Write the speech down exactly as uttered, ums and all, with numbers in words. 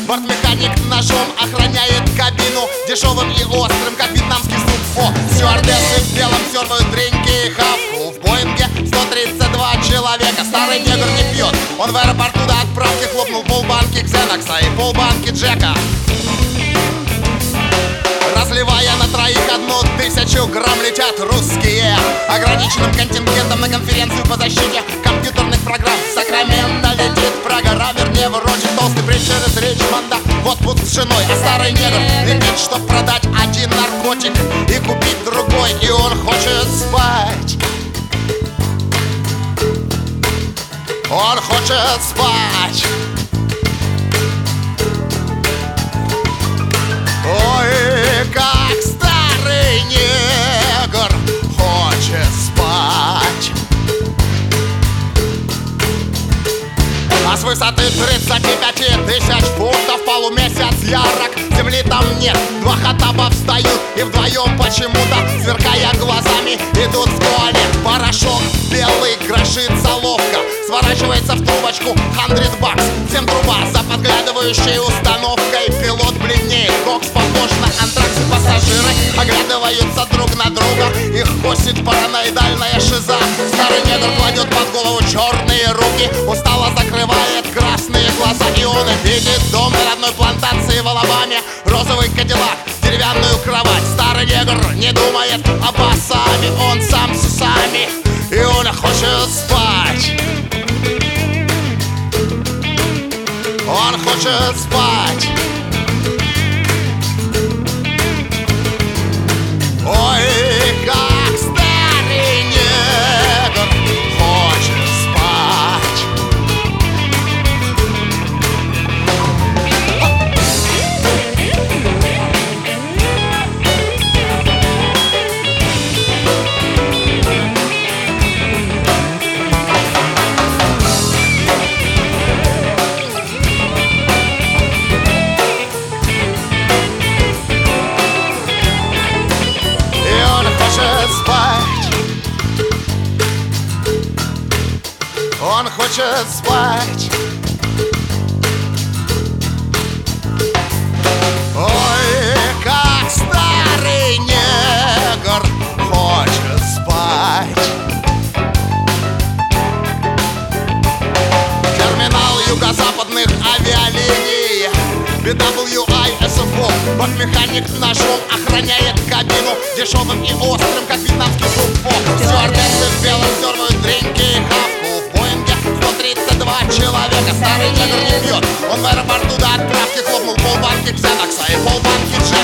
Бортмеханик ножом охраняет кабину, дешевым и острым, как вьетнамский суп. О, стюардессы в белом сервают дринки и хавку. В Боинге сто тридцать два человека. Старый негр не пьет, он в аэропорту до отправки хлопнул полбанки Ксенокса и полбанки Джека, разливая на троих одну тысячу грамм. Летят русские ограниченным контингентом на конференцию по защите компьютерных программ. В Сакраменто летит программа, вернее вроде толстый брит через Ричмонда в отпуск с женой. А старый негр летит, чтоб продать один наркотик и купить другой, и он хочет спать. Он хочет спать. Ой, как старый негр хочет спать. А с высоты тридцати пяти тысяч футов полумесяц ярок, земли там нет. Два хаттаба встают и вдвоем почему-то, сверкая глазами, идут в туалет. Порошок белый крошится ловко, сворачивается в трубочку сто бакс. Всем труба за подглядывающей установкой. Пилот бледнеет, кокс похож на антракс, и пассажиры оглядываются друг на друга. Их косит параноидальная шиза. Старый негр кладет под голову черные руки, устало закрывает красные глаза, и он видит дом на родной плантации в Алабаме, розовый кадиллак, деревянную кровать. Старый негр не думает об осами, он сам с усами, и он хочет спать. Он хочет спать. Ой, как старый негр хочет спать. Он хочет спать. Ой, как старый негр хочет спать. Терминал юго-западных авиалиний би дабл ю ай эс эф о. Бортмеханик ножом охраняет кабину, дешевым и острым, как вьетнамский суп. Стюардессы в белом сервают дринки и хавку. В Боинге сто тридцать два человека. Старый негр не пьет, он в аэропорту до отправки хлопнул полбанки Ксенокса и полбанки Джека,